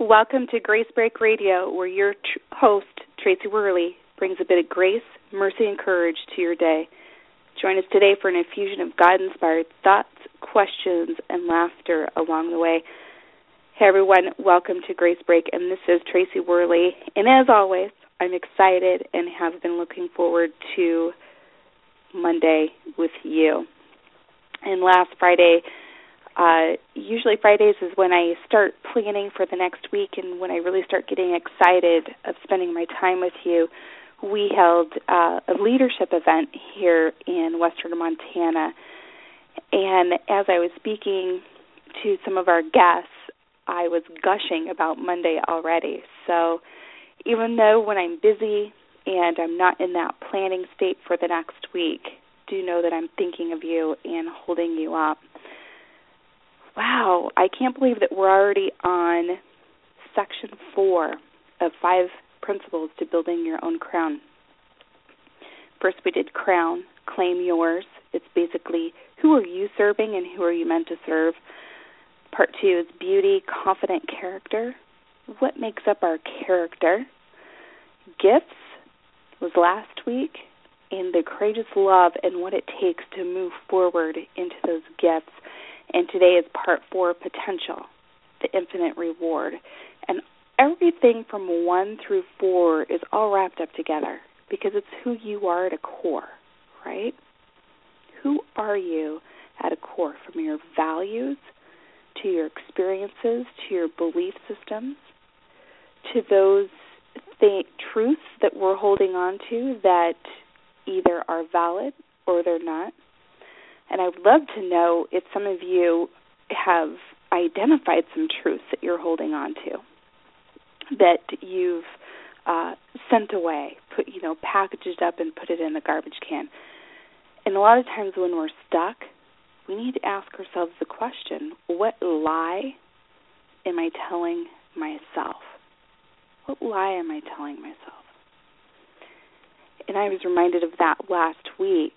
Welcome to Grace Break Radio, where your host, Tracy Worley, brings a bit of grace, mercy, and courage to your day. Join us today for an infusion of God-inspired thoughts, questions, and laughter along the way. Hey, everyone. Welcome to Grace Break, and this is Tracy Worley. And as always, I'm excited and have been looking forward to Monday with you. And last Friday, usually Fridays is when I start planning for the next week and when I really start getting excited of spending my time with you. We held a leadership event here in western Montana, and as I was speaking to some of our guests, I was gushing about Monday already. So even though when I'm busy and I'm not in that planning state for the next week, do know that I'm thinking of you and holding you up. Wow, I can't believe that we're already on Section 4 of 5 Principles to Building Your Own Crown. First we did Crown, Claim Yours. It's basically who are you serving and who are you meant to serve. Part 2 is Beauty, Confident Character. What makes up our character? Gifts was last week, and the courageous love and what it takes to move forward into those gifts. And today is Part 4, Potential, the Infinite Reward. And everything from 1 through 4 is all wrapped up together because it's who you are at a core, right? Who are you at a core, from your values to your experiences to your belief systems to those truths that we're holding on to that either are valid or they're not. And I would love to know if some of you have identified some truths that you're holding on to, that you've sent away, packaged up and put it in the garbage can. And a lot of times when we're stuck, we need to ask ourselves the question, what lie am I telling myself? What lie am I telling myself? And I was reminded of that last week.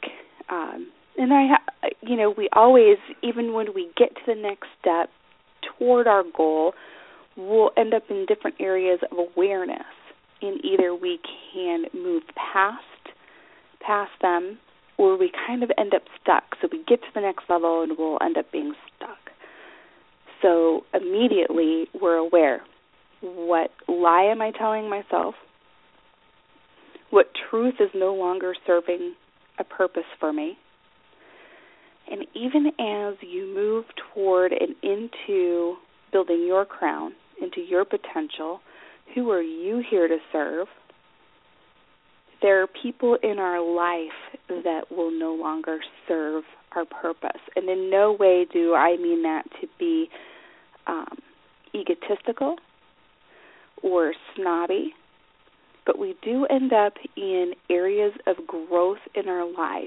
We always, even when we get to the next step toward our goal, we'll end up in different areas of awareness. And either we can move past them, or we kind of end up stuck. So we get to the next level and we'll end up being stuck. So immediately we're aware. What lie am I telling myself? What truth is no longer serving a purpose for me? And even as you move toward and into building your crown, into your potential, who are you here to serve? There are people in our life that will no longer serve our purpose. And in no way do I mean that to be egotistical or snobby, but we do end up in areas of growth in our life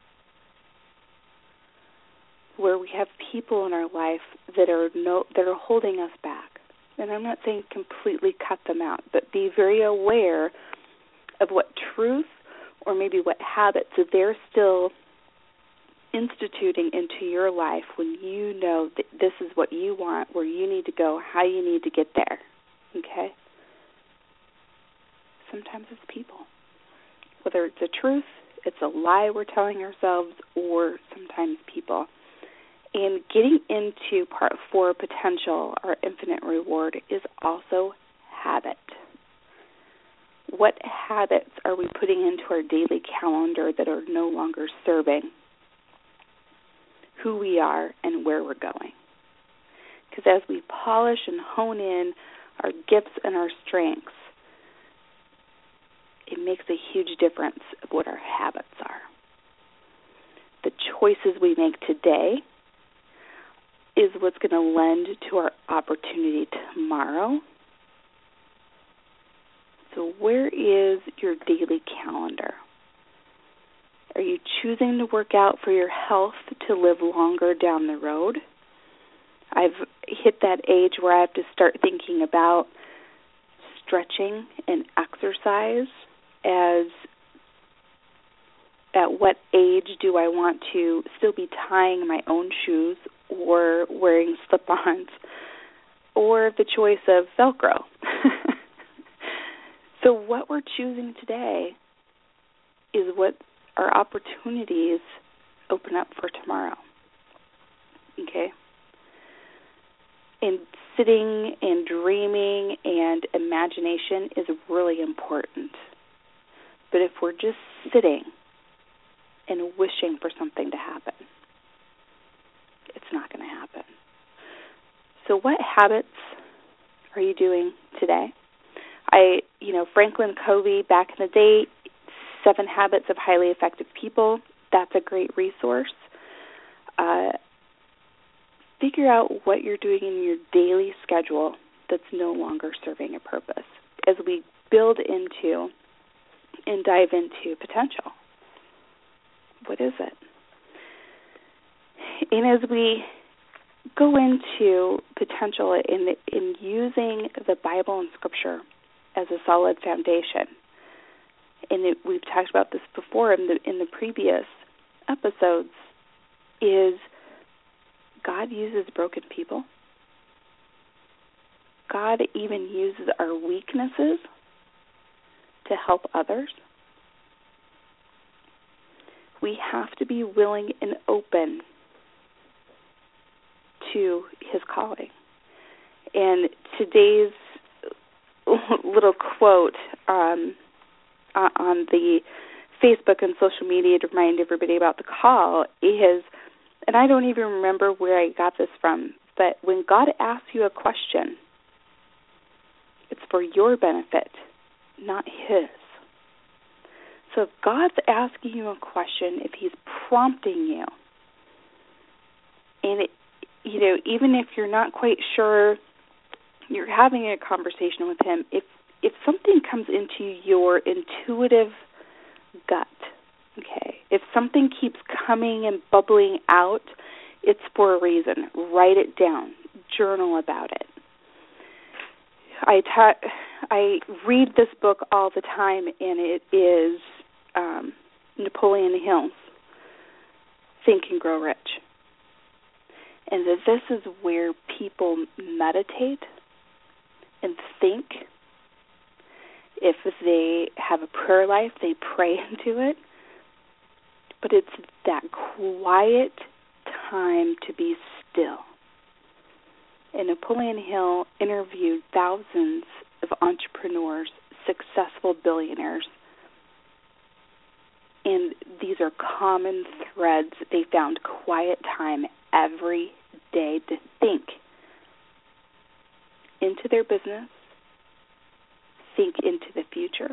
where we have people in our life that are holding us back. And I'm not saying completely cut them out, but be very aware of what truth or maybe what habits that they're still instituting into your life when you know that this is what you want, where you need to go, how you need to get there. Okay? Sometimes it's people. Whether it's a truth, it's a lie we're telling ourselves, or sometimes people. And getting into Part 4, Potential, our Infinite Reward, is also habit. What habits are we putting into our daily calendar that are no longer serving who we are and where we're going? Because as we polish and hone in our gifts and our strengths, it makes a huge difference of what our habits are. The choices we make today is what's going to lend to our opportunity tomorrow. So where is your daily calendar? Are you choosing to work out for your health to live longer down the road? I've hit that age where I have to start thinking about stretching and exercise as at what age do I want to still be tying my own shoes or wearing slip-ons or the choice of Velcro. So what we're choosing today is what our opportunities open up for tomorrow. Okay? And sitting and dreaming and imagination is really important. But if we're just sitting and wishing for something to happen, it's not going to happen. So what habits are you doing today? Franklin Covey, back in the day, 7 Habits of Highly Effective People, that's a great resource. Figure out what you're doing in your daily schedule that's no longer serving a purpose as we build into and dive into potential. What is it? And as we go into potential in using the Bible and Scripture as a solid foundation, and we've talked about this before in the previous episodes, is God uses broken people. God even uses our weaknesses to help others. We have to be willing and open to His calling. And today's little quote on the Facebook and social media to remind everybody about the call is, and I don't even remember where I got this from, but when God asks you a question, it's for your benefit, not His. So if God's asking you a question, if He's prompting you, and even if you're not quite sure, you're having a conversation with Him, if something comes into your intuitive gut, okay, if something keeps coming and bubbling out, it's for a reason. Write it down. Journal about it. I read this book all the time, and it is Napoleon Hill's Think and Grow Rich. And that this is where people meditate and think. If they have a prayer life, they pray into it. But it's that quiet time to be still. And Napoleon Hill interviewed thousands of entrepreneurs, successful billionaires. And these are common threads. They found quiet time every day to think into their business, think into the future,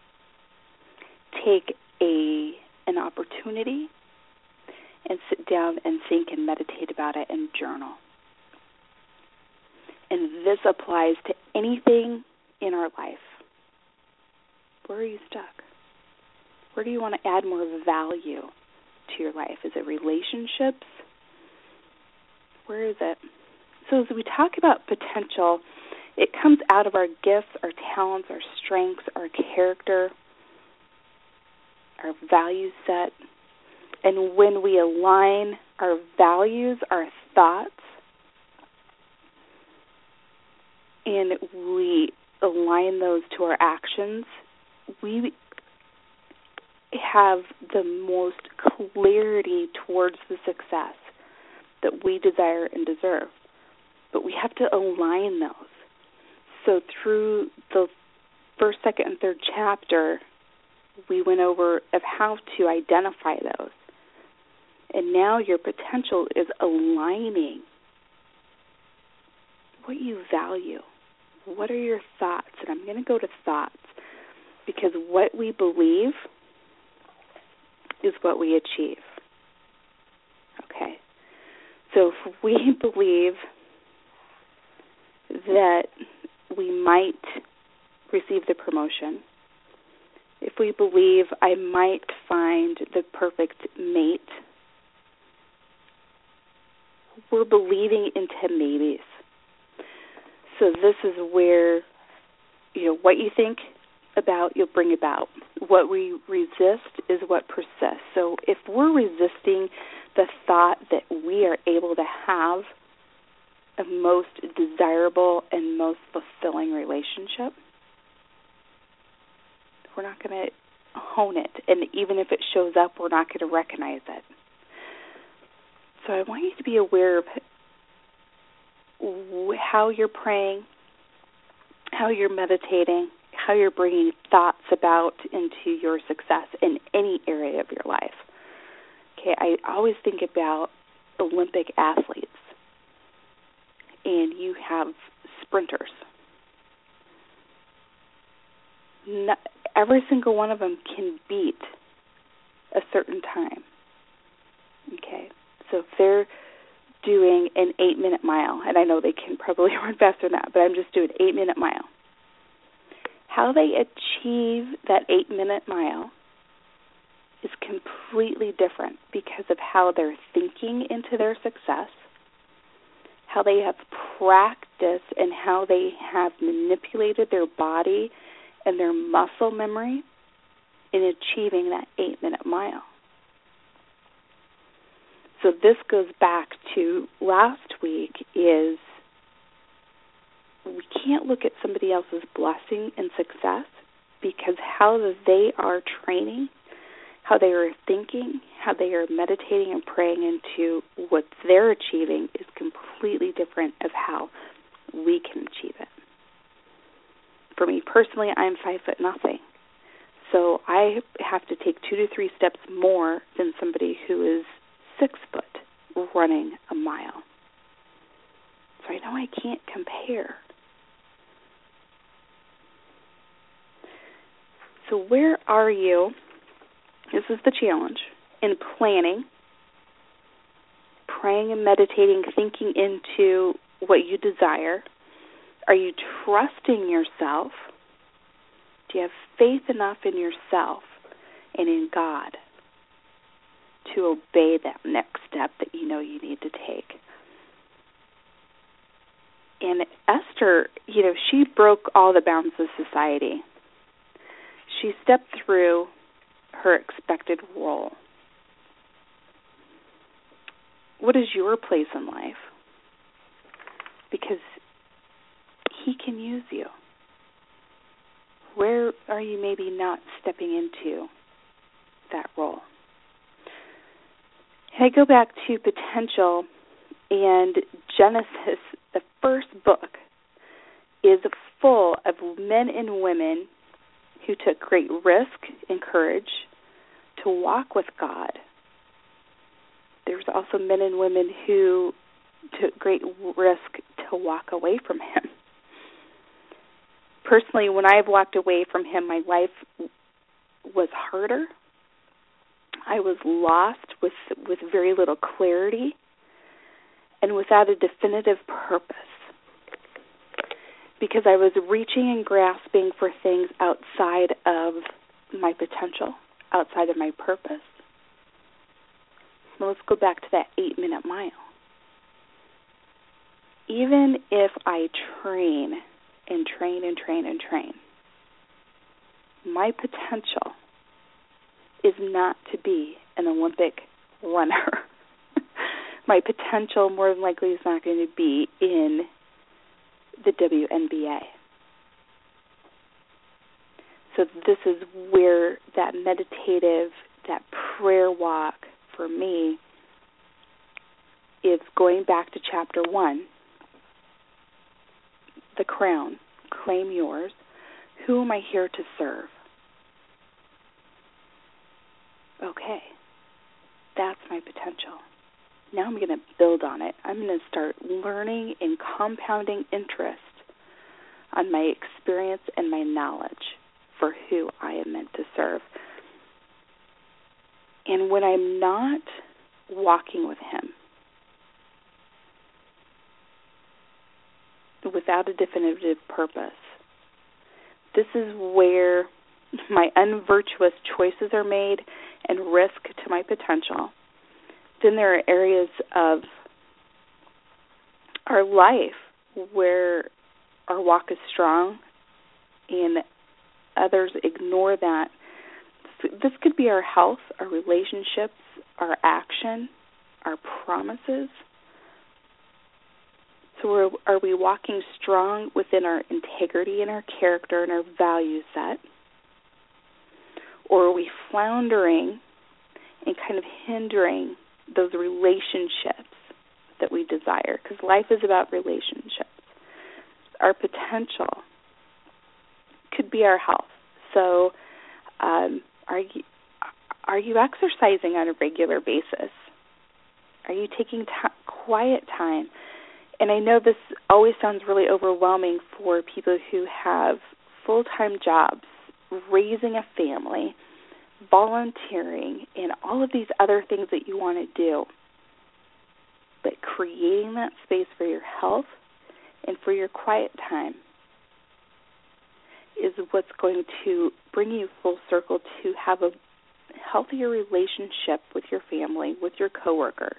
take an opportunity, and sit down and think and meditate about it and journal. And this applies to anything in our life. Where are you stuck? Where do you want to add more value to your life? Is it relationships? Where is it? So as we talk about potential, it comes out of our gifts, our talents, our strengths, our character, our value set. And when we align our values, our thoughts, and we align those to our actions, we have the most clarity towards the success that we desire and deserve. But we have to align those. So through the first, second, and third chapter, we went over of how to identify those. And now your potential is aligning what you value. What are your thoughts? And I'm going to go to thoughts because what we believe is what we achieve. Okay. So if we believe that we might receive the promotion, if we believe I might find the perfect mate, we're believing into maybes. So this is where, what you think about, you'll bring about. What we resist is what persists. So if we're resisting the thought that we are able to have most desirable and most fulfilling relationship, we're not going to hone it. And even if it shows up, we're not going to recognize it. So I want you to be aware of how you're praying, how you're meditating, how you're bringing thoughts about into your success in any area of your life. Okay, I always think about Olympic athletes, and you have sprinters. Every single one of them can beat a certain time. Okay, so if they're doing an 8-minute mile, and I know they can probably run faster than that, but I'm just doing an 8-minute mile. How they achieve that 8-minute mile is completely different because of how they're thinking into their success, how they have practiced, and how they have manipulated their body and their muscle memory in achieving that 8-minute mile. So this goes back to last week is we can't look at somebody else's blessing and success because how they are training, how they are thinking, how they are meditating and praying into what they're achieving is completely different of how we can achieve it. For me personally, I'm 5'0". So I have to take 2 to 3 steps more than somebody who is 6 foot running a mile. So I know I can't compare. So where are you? This is the challenge in planning, praying and meditating, thinking into what you desire. Are you trusting yourself? Do you have faith enough in yourself and in God to obey that next step that you know you need to take? And Esther, she broke all the bounds of society. She stepped through her expected role. What is your place in life? Because He can use you. Where are you maybe not stepping into that role? And I go back to potential, and Genesis, the first book, is full of men and women who took great risk and courage to walk with God. There's also men and women who took great risk to walk away from Him. Personally, when I've walked away from Him, my life was harder. I was lost with very little clarity and without a definitive purpose, because I was reaching and grasping for things outside of my potential, outside of my purpose. Well, let's go back to that 8-minute mile. Even if I train and train and train and train, my potential is not to be an Olympic runner. My potential more than likely is not going to be in the WNBA. So this is where that meditative, that prayer walk for me is going back to chapter 1, the crown, claim yours. Who am I here to serve? Okay, that's my potential. Now I'm going to build on it. I'm going to start learning and compounding interest on my experience and my knowledge for who I am meant to serve. And when I'm not walking with Him, without a definitive purpose, this is where my unvirtuous choices are made and risk to my potential. Then there are areas of our life where our walk is strong and others ignore that. This could be our health, our relationships, our action, our promises. So are we walking strong within our integrity and our character and our value set? Or are we floundering and kind of hindering those relationships that we desire? Because life is about relationships. Our potential could be our health. So are you exercising on a regular basis? Are you taking quiet time? And I know this always sounds really overwhelming for people who have full-time jobs, raising a family, volunteering, and all of these other things that you want to do. But creating that space for your health and for your quiet time is what's going to bring you full circle to have a healthier relationship with your family, with your coworkers.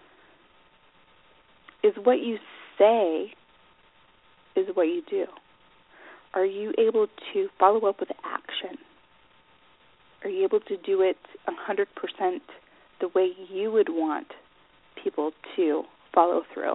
Is what you say is what you do. Are you able to follow up with action? Are you able to do it 100% the way you would want people to follow through?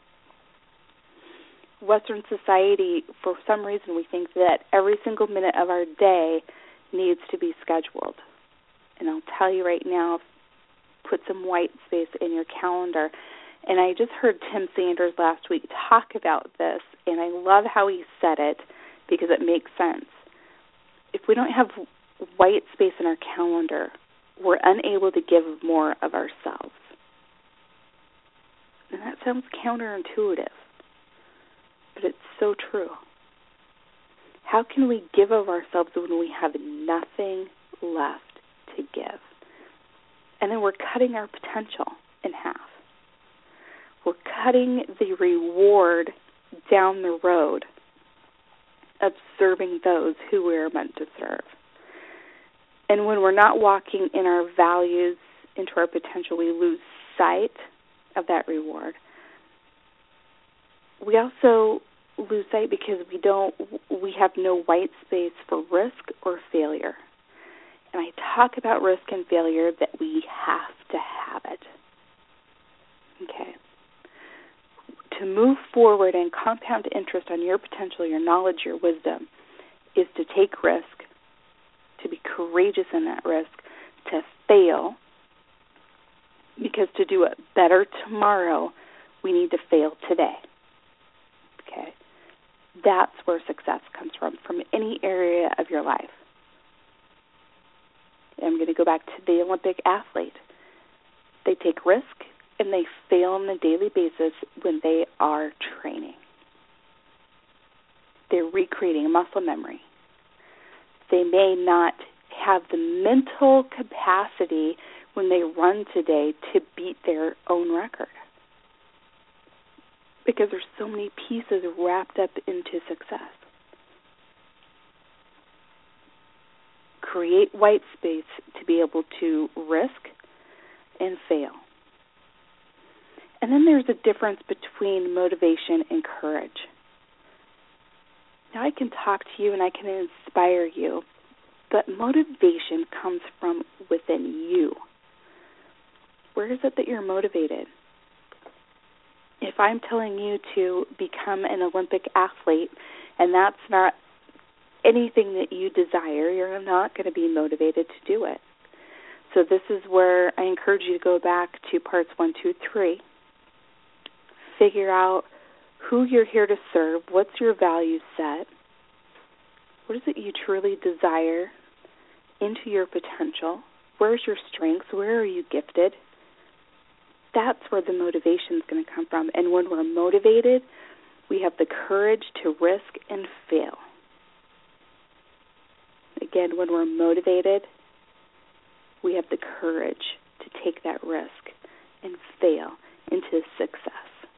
Western society, for some reason, we think that every single minute of our day needs to be scheduled. And I'll tell you right now, put some white space in your calendar. And I just heard Tim Sanders last week talk about this, and I love how he said it because it makes sense. If we don't have white space in our calendar, we're unable to give more of ourselves. And that sounds counterintuitive, but it's so true. How can we give of ourselves when we have nothing left to give? And then we're cutting our potential in half. We're cutting the reward down the road of serving those who we're meant to serve. And when we're not walking in our values into our potential, we lose sight of that reward. We also lose sight because we have no white space for risk or failure. And I talk about risk and failure that we have to have it. Okay. To move forward and compound interest on your potential, your knowledge, your wisdom, is to take risk, to be courageous in that risk, to fail, because to do it better tomorrow, we need to fail today. Okay? That's where success comes from any area of your life. I'm going to go back to the Olympic athlete. They take risk and they fail on a daily basis when they are training. They're recreating muscle memory. They may not have the mental capacity when they run today to beat their own record, because there's so many pieces wrapped up into success. Create white space to be able to risk and fail. And then there's a difference between motivation and courage. Now I can talk to you and I can inspire you, but motivation comes from within you. Where is it that you're motivated? If I'm telling you to become an Olympic athlete and that's not anything that you desire, you're not going to be motivated to do it. So this is where I encourage you to go back to parts 1, 2, 3. Figure out who you're here to serve, what's your value set, what is it you truly desire into your potential, where's your strengths, where are you gifted. That's where the motivation is going to come from. And when we're motivated, we have the courage to risk and fail. Again, when we're motivated, we have the courage to take that risk and fail into success.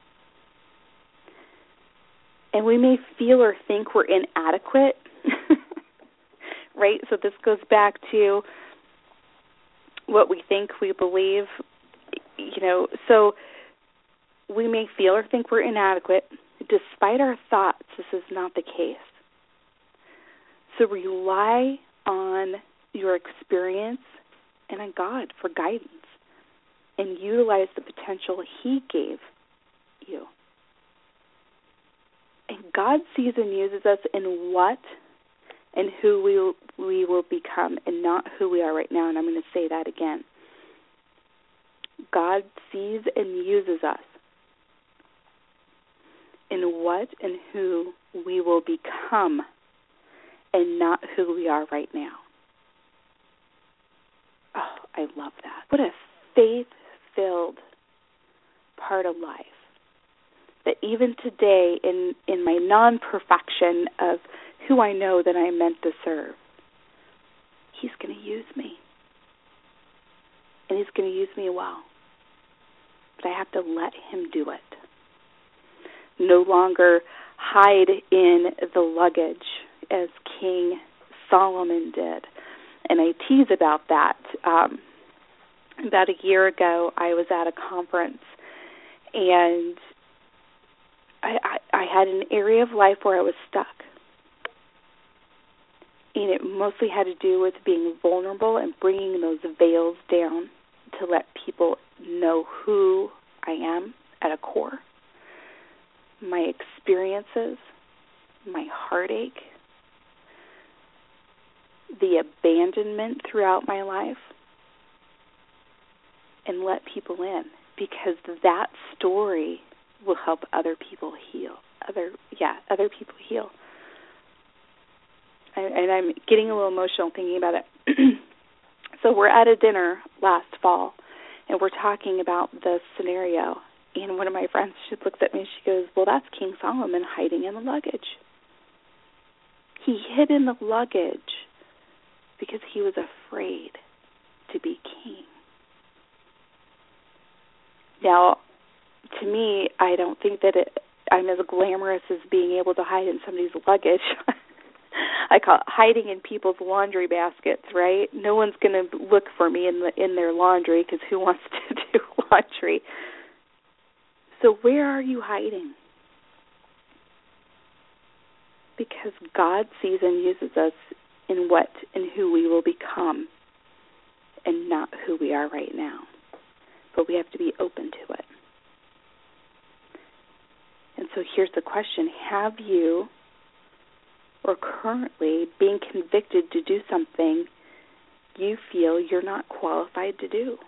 And we may feel or think we're inadequate, right? So this goes back to what we think, we believe, so we may feel or think we're inadequate. Despite our thoughts, this is not the case. So rely on your experience and on God for guidance and utilize the potential He gave you. And God sees and uses us in what and who we will become, and not who we are right now. And I'm going to say that again. God sees and uses us in what and who we will become, and not who we are right now. Oh, I love that. What a faith-filled part of life. That even today, in my non-perfection of who I know that I'm meant to serve, He's going to use me. And He's going to use me well. But I have to let Him do it. No longer hide in the luggage as King Solomon did. And I tease about that. About a year ago, I was at a conference, and I had an area of life where I was stuck. And it mostly had to do with being vulnerable and bringing those veils down to let people know who I am at a core. My experiences, my heartache, the abandonment throughout my life, and let people in, because that story will help other people heal. Other people heal. And I'm getting a little emotional thinking about it. So we're at a dinner last fall, and we're talking about the scenario. And one of my friends, she looks at me and she goes, well, that's King Solomon hiding in the luggage. He hid in the luggage because he was afraid to be king. Now, to me, I don't think that I'm as glamorous as being able to hide in somebody's luggage. I call it hiding in people's laundry baskets, right? No one's going to look for me in their laundry, because who wants to do laundry? So where are you hiding? Because God sees and uses us in what and who we will become, and not who we are right now. But we have to be open to it. And so here's the question. Have you, or currently, being convicted to do something you feel you're not qualified to do?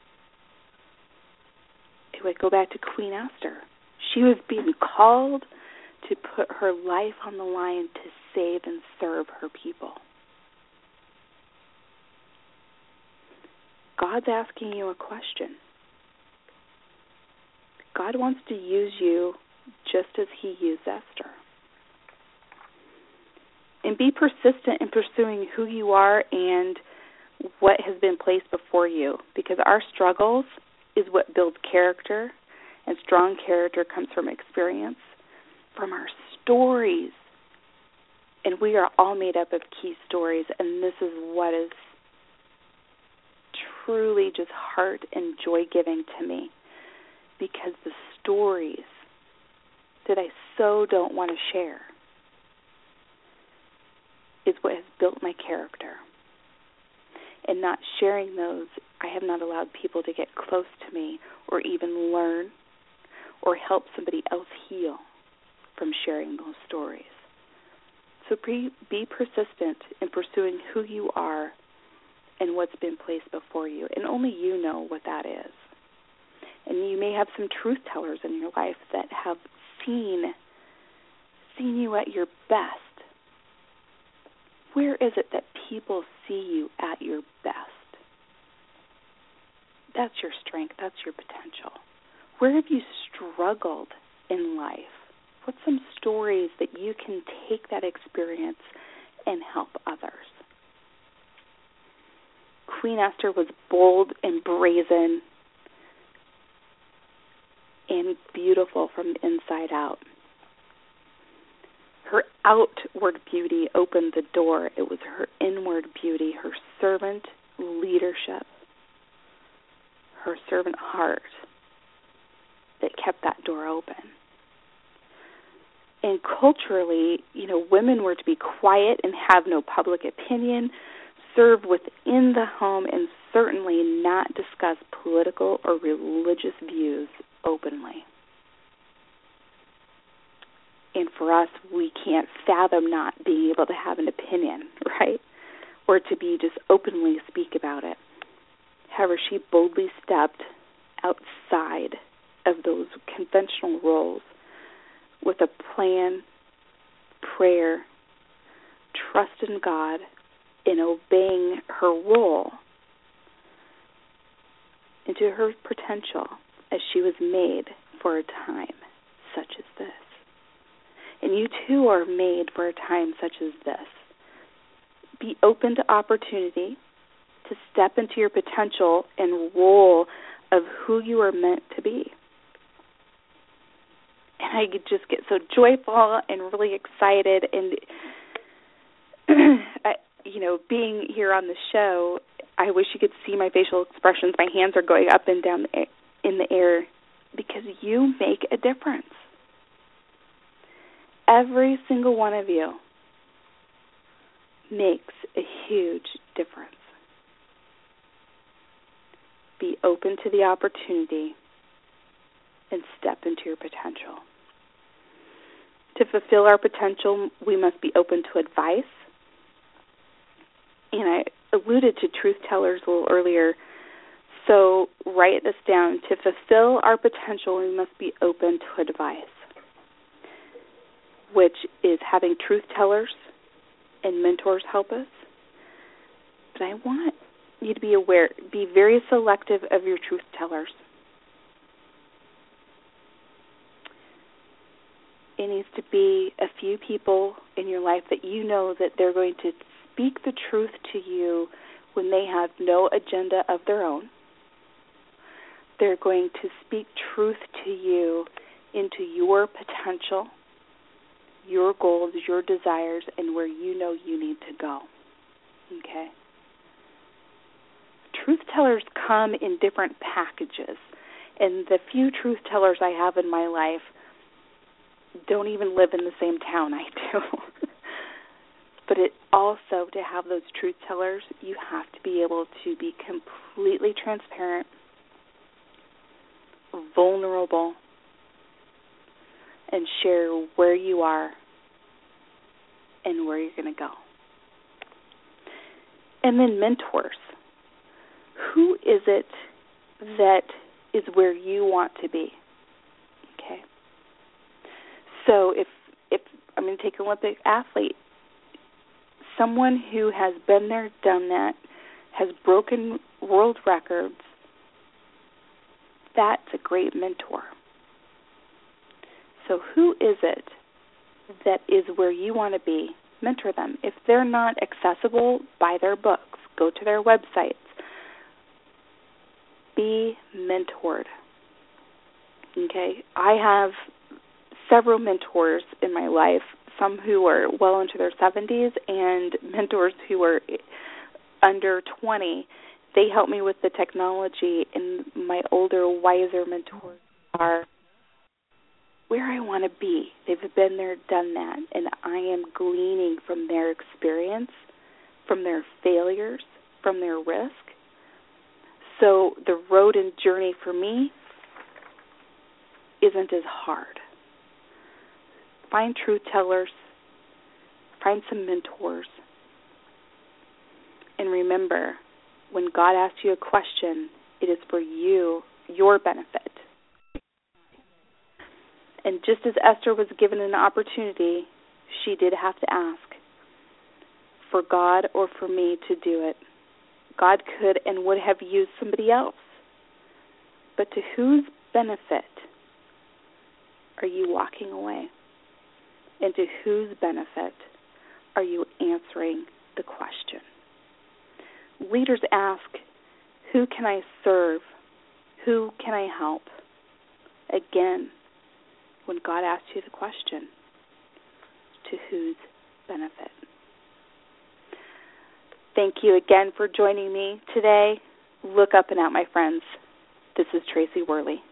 It would go back to Queen Esther. She was being called to put her life on the line to save and serve her people. God's asking you a question. God wants to use you just as He used Esther. And be persistent in pursuing who you are and what has been placed before you, because our struggles is what builds character, and strong character comes from experience, from our stories. And we are all made up of key stories, and this is what is truly just heart and joy-giving to me, because the stories that I so don't want to share is what has built my character. And not sharing those, I have not allowed people to get close to me or even learn or help somebody else heal from sharing those stories. So be persistent in pursuing who you are and what's been placed before you. And only you know what that is. And you may have some truth tellers in your life that have seen you at your best. Where is it that people see you at your best? That's your strength. That's your potential. Where have you struggled in life? What's some stories that you can take that experience and help others? Queen Esther was bold and brazen and beautiful from the inside out. Her outward beauty opened the door. It was her inward beauty, her servant leadership, her servant heart that kept that door open. And culturally, women were to be quiet and have no public opinion, serve within the home, and certainly not discuss political or religious views openly. And for us, we can't fathom not being able to have an opinion, right? Or to be just openly speak about it. However, she boldly stepped outside of those conventional roles with a plan, prayer, trust in God, and obeying her role into her potential as she was made for a time such as this. And you too are made for a time such as this. Be open to opportunity to step into your potential and role of who you are meant to be. And I could just get so joyful and really excited. And, being here on the show, I wish you could see my facial expressions. My hands are going up and down in the air because you make a difference. Every single one of you makes a huge difference. Be open to the opportunity and step into your potential. To fulfill our potential, we must be open to advice. And I alluded to truth tellers a little earlier, so write this down. To fulfill our potential, we must be open to advice, which is having truth tellers and mentors help us. But I want you to be aware, be very selective of your truth tellers. It needs to be a few people in your life that you know that they're going to speak the truth to you when they have no agenda of their own. They're going to speak truth to you into your potential, your goals, your desires, and where you know you need to go. Okay? Truth tellers come in different packages, and the few truth tellers I have in my life don't even live in the same town I do. But it also, to have those truth tellers, you have to be able to be completely transparent, vulnerable, and share where you are and where you're going to go. And then mentors. Who is it that is where you want to be? Okay. So if I'm going to take an Olympic athlete, someone who has been there, done that, has broken world records, that's a great mentor. So who is it that is where you want to be? Mentor them. If they're not accessible, buy their books. Go to their websites. Be mentored. Okay? I have several mentors in my life, some who are well into their 70s and mentors who are under 20. They help me with the technology, and my older, wiser mentors are where I want to be. They've been there, done that, and I am gleaning from their experience, from their failures, from their risk. So the road and journey for me isn't as hard. Find truth tellers, find some mentors, and remember, when God asks you a question, it is for you, your benefit. And just as Esther was given an opportunity, she did have to ask for God or for me to do it. God could and would have used somebody else. But to whose benefit are you walking away? And to whose benefit are you answering the question? Leaders ask, who can I serve? Who can I help? Again, when God asks you the question, to whose benefit? Thank you again for joining me today. Look up and out, my friends. This is Tracy Worley.